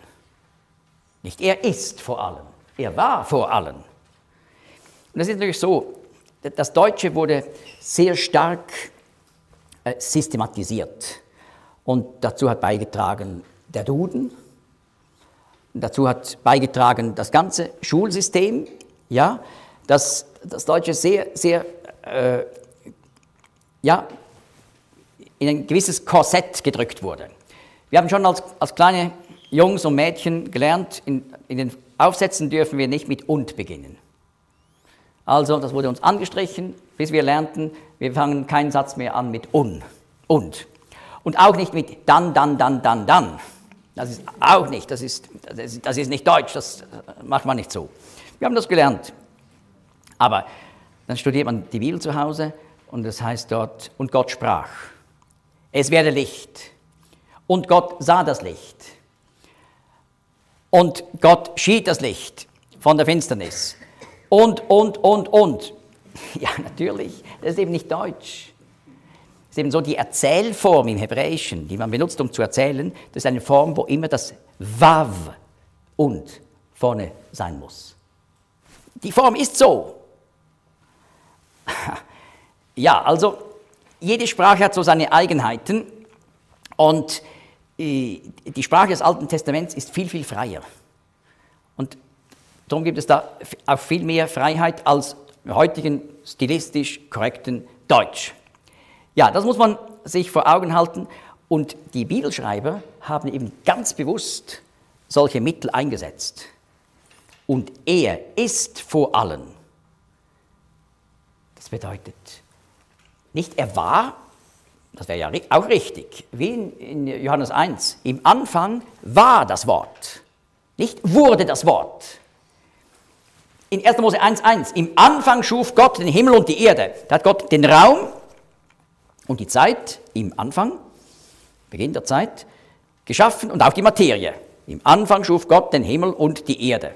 Nicht er ist vor allen. Er war vor allen. Und das ist natürlich so, das Deutsche wurde sehr stark äh, systematisiert. Und dazu hat beigetragen der Duden, dazu hat beigetragen das ganze Schulsystem, ja, dass das Deutsche sehr, sehr, äh, ja, in ein gewisses Korsett gedrückt wurde. Wir haben schon als, als kleine Jungs und Mädchen gelernt, in, in den Aufsätzen dürfen wir nicht mit und beginnen. Also, das wurde uns angestrichen, bis wir lernten, wir fangen keinen Satz mehr an mit un, und. Und auch nicht mit dann, dann, dann, dann, dann. Das ist auch nicht, das ist, das ist, das ist nicht Deutsch, das macht man nicht so. Wir haben das gelernt. Aber dann studiert man die Bibel zu Hause und das heißt dort, und Gott sprach, es werde Licht. Und Gott sah das Licht. Und Gott schied das Licht von der Finsternis. Und, und, und, und. Ja, natürlich, das ist eben nicht Deutsch. Das ist eben so die Erzählform im Hebräischen, die man benutzt, um zu erzählen. Das ist eine Form, wo immer das Wav und vorne sein muss. Die Form ist so. Ja, also jede Sprache hat so seine Eigenheiten und äh, die Sprache des Alten Testaments ist viel, viel freier. Und darum gibt es da auch viel mehr Freiheit als im heutigen stilistisch korrekten Deutsch. Ja, das muss man sich vor Augen halten und die Bibelschreiber haben eben ganz bewusst solche Mittel eingesetzt. Und er ist vor allen. Das bedeutet nicht er war, das wäre ja auch richtig, wie in Johannes eins, im Anfang war das Wort, nicht wurde das Wort. In erster Mose eins eins, im Anfang schuf Gott den Himmel und die Erde. Da hat Gott den Raum und die Zeit im Anfang, Beginn der Zeit, geschaffen und auch die Materie. Im Anfang schuf Gott den Himmel und die Erde.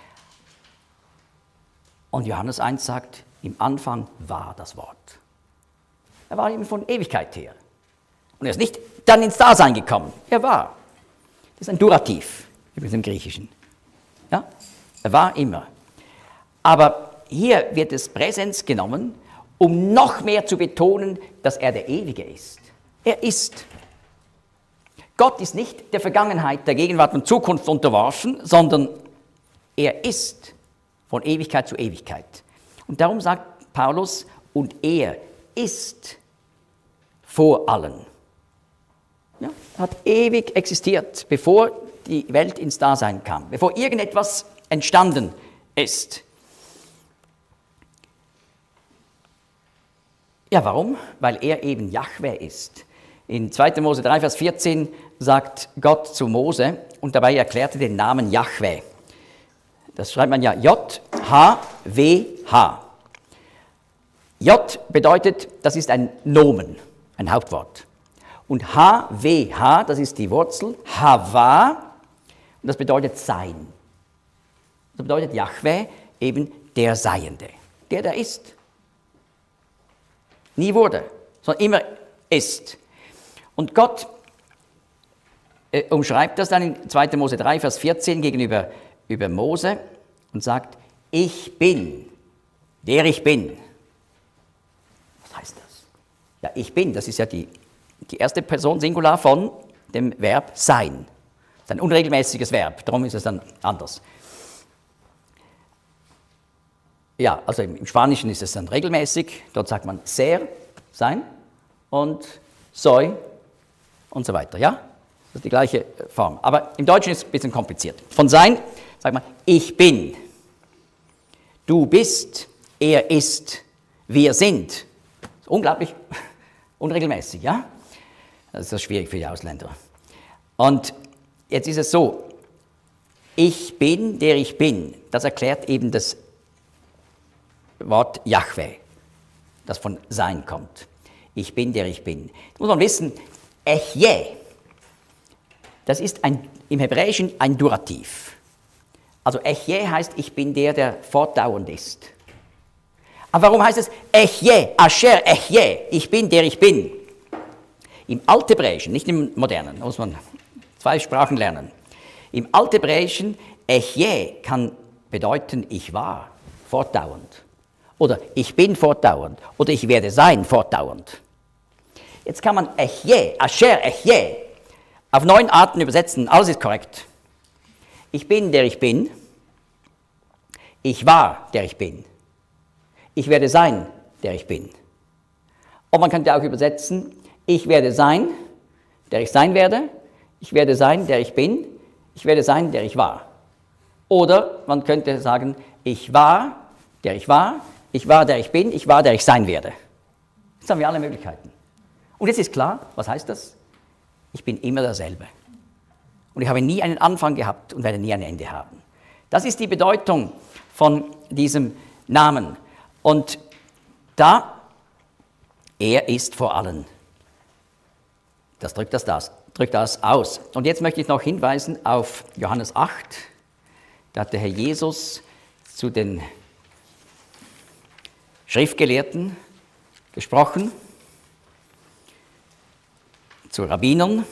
Und Johannes eins sagt, im Anfang war das Wort. Er war eben von Ewigkeit her. Und er ist nicht dann ins Dasein gekommen. Er war. Das ist ein Durativ, übrigens im Griechischen. Ja? Er war immer. Aber hier wird das Präsens genommen, um noch mehr zu betonen, dass er der Ewige ist. Er ist. Gott ist nicht der Vergangenheit, der Gegenwart und Zukunft unterworfen, sondern er ist von Ewigkeit zu Ewigkeit. Und darum sagt Paulus, und er ist vor allen. Ja, er hat ewig existiert, bevor die Welt ins Dasein kam, bevor irgendetwas entstanden ist. Ja, warum? Weil er eben Jahwe ist. In zweiter Mose drei, Vers vierzehn sagt Gott zu Mose und dabei erklärte den Namen Jahwe. Das schreibt man ja J H W H. J bedeutet, das ist ein Nomen, ein Hauptwort. Und H W H, das ist die Wurzel, Hava, und das bedeutet Sein. Das bedeutet Jahwe eben der Seiende, der da ist. Nie wurde, sondern immer ist. Und Gott äh, umschreibt das dann in zweiter Mose drei, Vers vierzehn gegenüber über Mose und sagt, ich bin, der ich bin. Was heißt das? Ja, ich bin, das ist ja die, die erste Person Singular von dem Verb sein. Das ist ein unregelmäßiges Verb, darum ist es dann anders. Ja, also im Spanischen ist es dann regelmäßig, dort sagt man ser, sein, und soy und so weiter, ja? Das ist die gleiche Form, aber im Deutschen ist es ein bisschen kompliziert. Von sein sagt man, ich bin, du bist, er ist, wir sind. Das ist unglaublich unregelmäßig, ja? Das ist schwierig für die Ausländer. Und jetzt ist es so, ich bin, der ich bin, das erklärt eben das Wort Jahwe, das von Sein kommt. Ich bin, der ich bin. Das muss man wissen, Echje, das ist ein, im Hebräischen ein Durativ. Also Echje heißt, ich bin der, der fortdauernd ist. Aber warum heißt es Echje, Asher Echje, ich bin, der ich bin? Im Althebräischen, nicht im Modernen, da muss man zwei Sprachen lernen. Im Althebräischen, Echje kann bedeuten, ich war, fortdauernd. oder ich bin fortdauernd oder ich werde sein fortdauernd. Jetzt kann man Echje, Asher Echje auf neun Arten übersetzen, alles ist korrekt. Ich bin, der ich bin. Ich war, der ich bin. Ich werde sein, der ich bin. Und man könnte auch übersetzen, ich werde sein, der ich sein werde. Ich werde sein, der ich bin. Ich werde sein, der ich war. Oder man könnte sagen, ich war, der ich war. Ich war, der ich bin. Ich war, der ich sein werde. Jetzt haben wir alle Möglichkeiten. Und jetzt ist klar, was heißt das? Ich bin immer derselbe. Und ich habe nie einen Anfang gehabt und werde nie ein Ende haben. Das ist die Bedeutung von diesem Namen. Und da, er ist vor allen. Das drückt das, das, drückt das aus. Und jetzt möchte ich noch hinweisen auf Johannes acht. Da hat der Herr Jesus zu den Schriftgelehrten gesprochen, zu Rabbinern.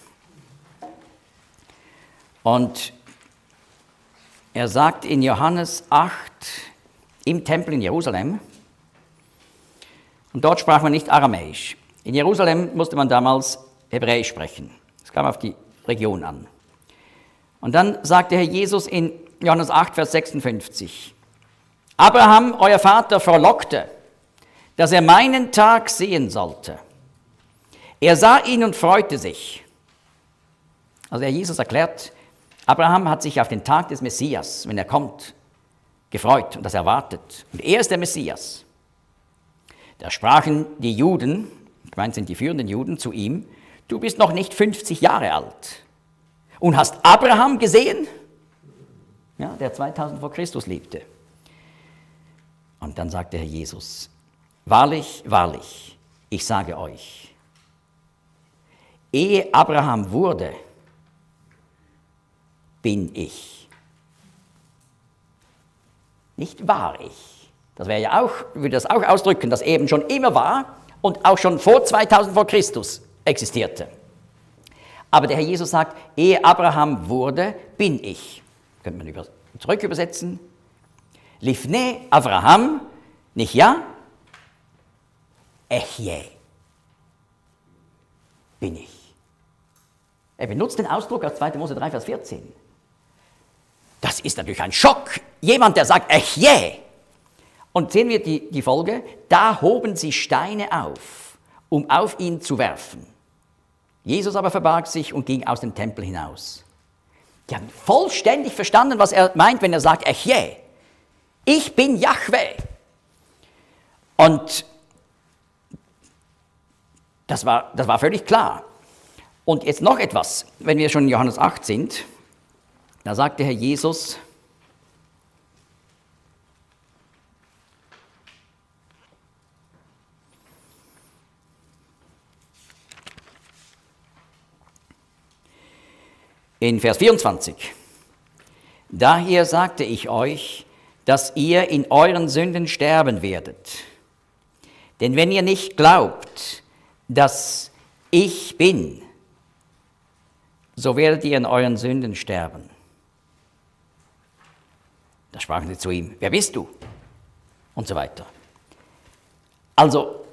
Und er sagt in Johannes acht, im Tempel in Jerusalem, und dort sprach man nicht Aramäisch. In Jerusalem musste man damals Hebräisch sprechen. Es kam auf die Region an. Und dann sagte Herr Jesus in Johannes acht, Vers sechsundfünfzig, Abraham, euer Vater, frohlockte, dass er meinen Tag sehen sollte. Er sah ihn und freute sich. Also Herr Jesus erklärt, Abraham hat sich auf den Tag des Messias, wenn er kommt, gefreut und das erwartet. Und er ist der Messias. Da sprachen die Juden, gemeint sind die führenden Juden, zu ihm, du bist noch nicht fünfzig Jahre alt und hast Abraham gesehen, ja, der zweitausend vor Christus lebte. Und dann sagte Herr Jesus, wahrlich, wahrlich, ich sage euch, ehe Abraham wurde, bin ich. Nicht war ich. Das wäre ja auch, würde das auch ausdrücken, dass er eben schon immer war und auch schon vor zweitausend vor Christus existierte. Aber der Herr Jesus sagt, ehe Abraham wurde, bin ich. Könnte man über, zurück übersetzen. Lifne Abraham, nicht ja? Echje. Bin ich. Er benutzt den Ausdruck aus zweiter Mose drei, Vers vierzehn. Das ist natürlich ein Schock. Jemand, der sagt, Echje. Und sehen wir die, die Folge, da hoben sie Steine auf, um auf ihn zu werfen. Jesus aber verbarg sich und ging aus dem Tempel hinaus. Die haben vollständig verstanden, was er meint, wenn er sagt, Echje. Ich bin Jahwe. Und das war, das war völlig klar. Und jetzt noch etwas, wenn wir schon in Johannes acht sind, da sagte Herr Jesus, in Vers vierundzwanzig, daher sagte ich euch, dass ihr in euren Sünden sterben werdet. Denn wenn ihr nicht glaubt, dass ich bin, so werdet ihr in euren Sünden sterben. Da sprachen sie zu ihm, wer bist du? Und so weiter. Also,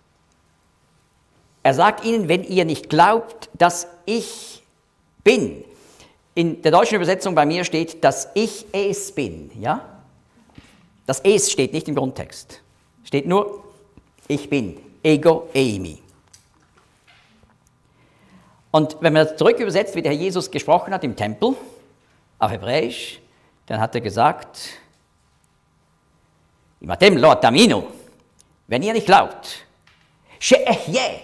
er sagt ihnen, wenn ihr nicht glaubt, dass ich bin. In der deutschen Übersetzung bei mir steht, dass ich es bin, ja? Das es steht nicht im Grundtext. Steht nur, ich bin, ego eimi. Und wenn man das zurück übersetzt, wie der Herr Jesus gesprochen hat im Tempel, auf Hebräisch, dann hat er gesagt, Imatem lo taminu, wenn ihr nicht glaubt, she'ehye,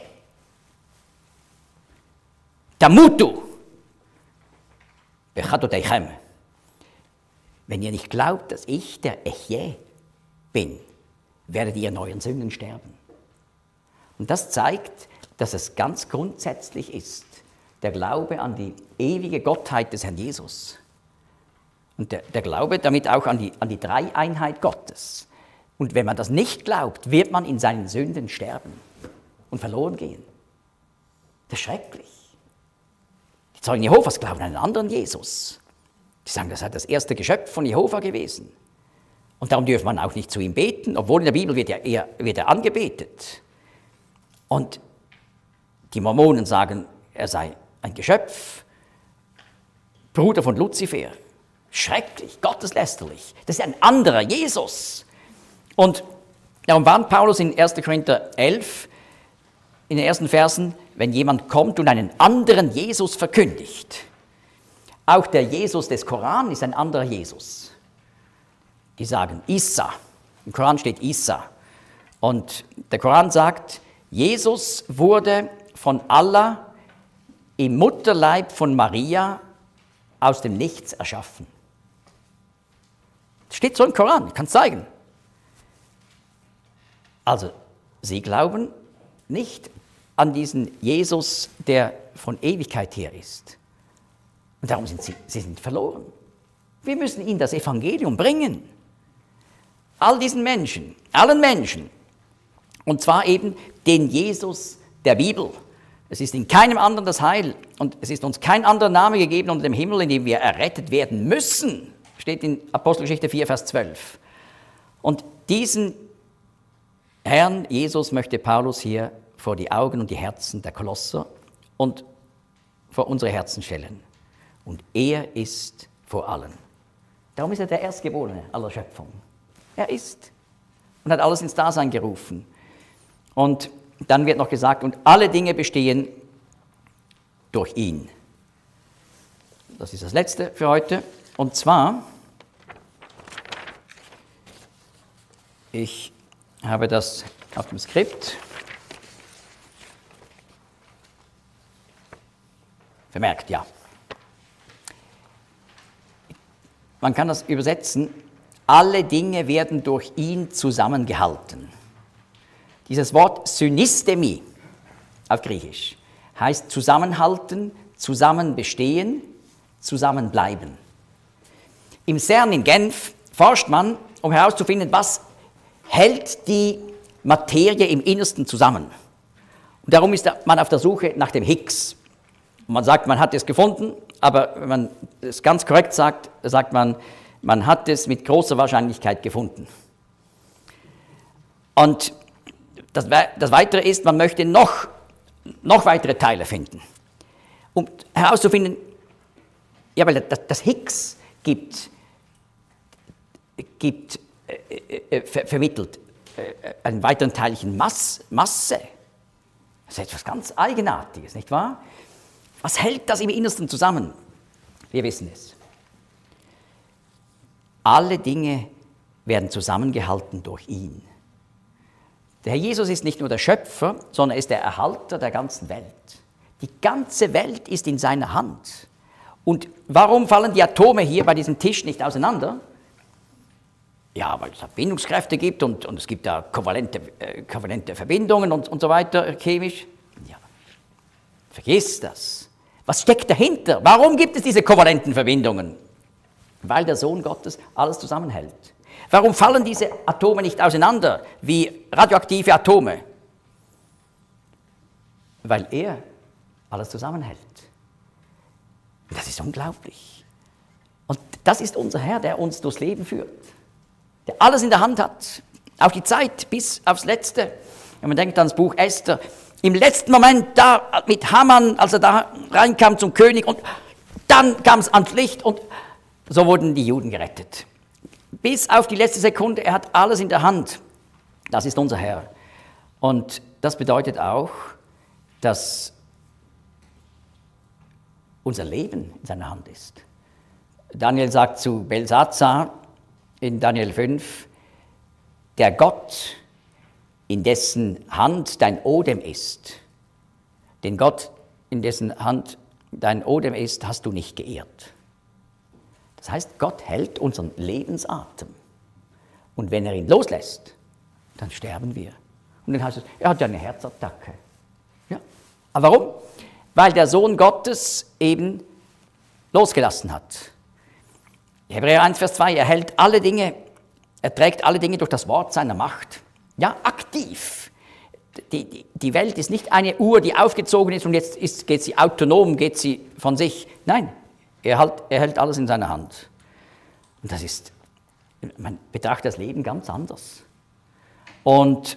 tamutu, bechatoteichem. Wenn ihr nicht glaubt, dass ich der Echje bin, werdet ihr in euren Sünden sterben. Und das zeigt, dass es ganz grundsätzlich ist, der Glaube an die ewige Gottheit des Herrn Jesus. Und der, der Glaube damit auch an die, an die Dreieinheit Gottes. Und wenn man das nicht glaubt, wird man in seinen Sünden sterben und verloren gehen. Das ist schrecklich. Die Zeugen Jehovas glauben an einen anderen Jesus. Die sagen, das sei das erste Geschöpf von Jehova gewesen. Und darum dürfen man auch nicht zu ihm beten, obwohl in der Bibel wird er, er, wird er angebetet. Und die Mormonen sagen, er sei ein Geschöpf, Bruder von Luzifer. Schrecklich, gotteslästerlich. Das ist ein anderer Jesus. Und darum warnt Paulus in erster Korinther elf, in den ersten Versen, wenn jemand kommt und einen anderen Jesus verkündigt. Auch der Jesus des Koran ist ein anderer Jesus. Die sagen Isa. Im Koran steht Isa. Und der Koran sagt, Jesus wurde von Allah im Mutterleib von Maria aus dem Nichts erschaffen. Das steht so im Koran, ich kann es zeigen. Also, sie glauben nicht an diesen Jesus, der von Ewigkeit her ist. Und darum sind sie, sie sind verloren. Wir müssen ihnen das Evangelium bringen. All diesen Menschen, allen Menschen. Und zwar eben den Jesus der Bibel. Es ist in keinem anderen das Heil und es ist uns kein anderer Name gegeben unter dem Himmel, in dem wir errettet werden müssen. Steht in Apostelgeschichte vier, Vers zwölf. Und diesen Herrn Jesus möchte Paulus hier vor die Augen und die Herzen der Kolosser und vor unsere Herzen stellen. Und er ist vor allen. Darum ist er der Erstgeborene aller Schöpfung. Er ist und hat alles ins Dasein gerufen. Und dann wird noch gesagt, und alle Dinge bestehen durch ihn. Das ist das Letzte für heute. Und zwar, ich habe das auf dem Skript vermerkt, ja. Man kann das übersetzen, alle Dinge werden durch ihn zusammengehalten. Dieses Wort Synistemi auf Griechisch heißt zusammenhalten, zusammenbestehen, zusammenbleiben. Im CERN in Genf forscht man, um herauszufinden, was hält die Materie im Innersten zusammen. Und darum ist man auf der Suche nach dem Higgs. Und man sagt, man hat es gefunden, aber wenn man es ganz korrekt sagt, sagt man, man hat es mit großer Wahrscheinlichkeit gefunden. Und das, das Weitere ist, man möchte noch, noch weitere Teile finden, um herauszufinden, ja, weil das, das Higgs gibt, gibt äh, äh, ver, vermittelt äh, einen weiteren Teilchen Mass, Masse. Das ist etwas ganz Eigenartiges, nicht wahr? Was hält das im Innersten zusammen? Wir wissen es. Alle Dinge werden zusammengehalten durch ihn. Der Herr Jesus ist nicht nur der Schöpfer, sondern er ist der Erhalter der ganzen Welt. Die ganze Welt ist in seiner Hand. Und warum fallen die Atome hier bei diesem Tisch nicht auseinander? Ja, weil es Bindungskräfte gibt und, und es gibt da kovalente, äh, kovalente Verbindungen und, und so weiter, chemisch. Ja, vergiss das. Was steckt dahinter? Warum gibt es diese kovalenten Verbindungen? Weil der Sohn Gottes alles zusammenhält. Warum fallen diese Atome nicht auseinander wie radioaktive Atome? Weil er alles zusammenhält. Das ist unglaublich. Und das ist unser Herr, der uns durchs Leben führt. Der alles in der Hand hat. Auch die Zeit bis aufs Letzte. Wenn man denkt an das Buch Esther. Im letzten Moment da mit Haman, als er da reinkam zum König und dann kam es ans Licht und so wurden die Juden gerettet. Bis auf die letzte Sekunde, er hat alles in der Hand. Das ist unser Herr. Und das bedeutet auch, dass unser Leben in seiner Hand ist. Daniel sagt zu Belsazar in Daniel fünf, der Gott, in dessen Hand dein Odem ist, den Gott, in dessen Hand dein Odem ist, hast du nicht geehrt. Das heißt, Gott hält unseren Lebensatem. Und wenn er ihn loslässt, dann sterben wir. Und dann heißt es, er hat ja eine Herzattacke. Ja. Aber warum? Weil der Sohn Gottes eben losgelassen hat. Hebräer eins, Vers zwei, er hält alle Dinge, er trägt alle Dinge durch das Wort seiner Macht. Ja, aktiv. Die, die, die Welt ist nicht eine Uhr, die aufgezogen ist und jetzt ist, geht sie autonom, geht sie von sich. Nein, er hält, er hält alles in seiner Hand. Und das ist man betrachtet das Leben ganz anders. Und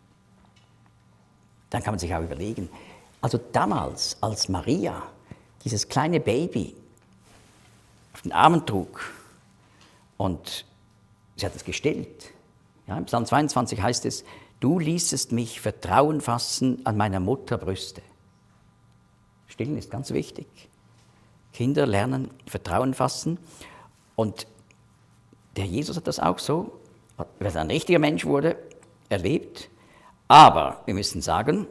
dann kann man sich auch überlegen, also damals, als Maria dieses kleine Baby auf den Armen trug und sie hat es gestillt. Ja, im Psalm zweiundzwanzig heißt es, du ließest mich Vertrauen fassen an meiner Mutter Brüste. Stillen ist ganz wichtig. Kinder lernen Vertrauen fassen und der Jesus hat das auch so, als er ein richtiger Mensch wurde, erlebt. Aber wir müssen sagen,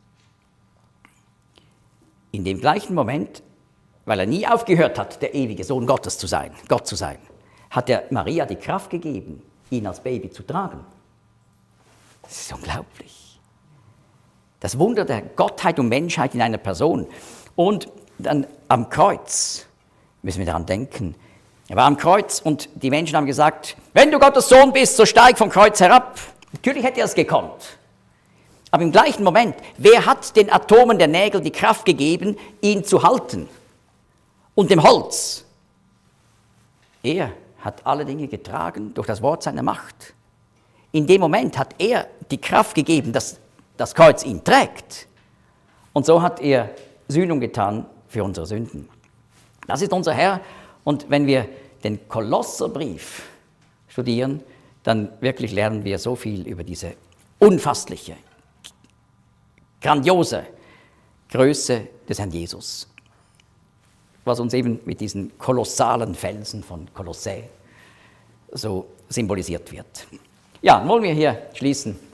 in dem gleichen Moment, weil er nie aufgehört hat, der ewige Sohn Gottes zu sein, Gott zu sein, hat er Maria die Kraft gegeben, ihn als Baby zu tragen. Das ist unglaublich. Das Wunder der Gottheit und Menschheit in einer Person. Und dann am Kreuz müssen wir daran denken. Er war am Kreuz und die Menschen haben gesagt, wenn du Gottes Sohn bist, so steig vom Kreuz herab. Natürlich hätte er es gekonnt. Aber im gleichen Moment, wer hat den Atomen der Nägel die Kraft gegeben, ihn zu halten? Und dem Holz? Er hat alle Dinge getragen durch das Wort seiner Macht. In dem Moment hat er die Kraft gegeben, dass das Kreuz ihn trägt. Und so hat er Sühnung getan für unsere Sünden. Das ist unser Herr. Und wenn wir den Kolosserbrief studieren, dann wirklich lernen wir so viel über diese unfassliche, grandiose Größe des Herrn Jesus, was uns eben mit diesen kolossalen Felsen von Kolossä so symbolisiert wird. Ja, wollen wir hier schließen.